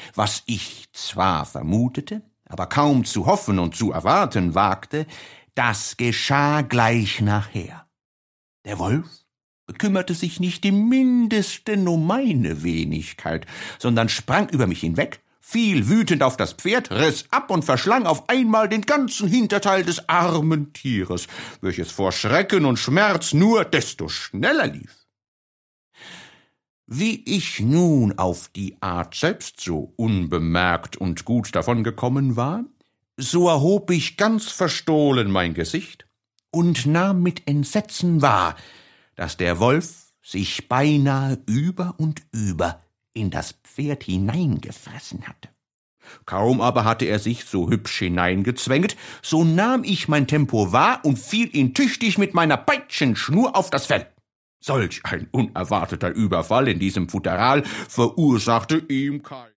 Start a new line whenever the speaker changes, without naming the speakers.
Was ich zwar vermutete, aber kaum zu hoffen und zu erwarten wagte, das geschah gleich nachher. Der Wolf bekümmerte sich nicht im Mindesten um meine Wenigkeit, sondern sprang über mich hinweg, fiel wütend auf das Pferd, riss ab und verschlang auf einmal den ganzen Hinterteil des armen Tieres, welches vor Schrecken und Schmerz nur desto schneller lief. Wie ich nun auf die Art selbst so unbemerkt und gut davongekommen war, so erhob ich ganz verstohlen mein Gesicht und nahm mit Entsetzen wahr, dass der Wolf sich beinahe über und über in das Pferd hineingefressen hatte. Kaum aber hatte er sich so hübsch hineingezwängt, so nahm ich mein Tempo wahr und fiel ihn tüchtig mit meiner Peitschenschnur auf das Fell. Solch ein unerwarteter Überfall in diesem Futteral verursachte ihm kein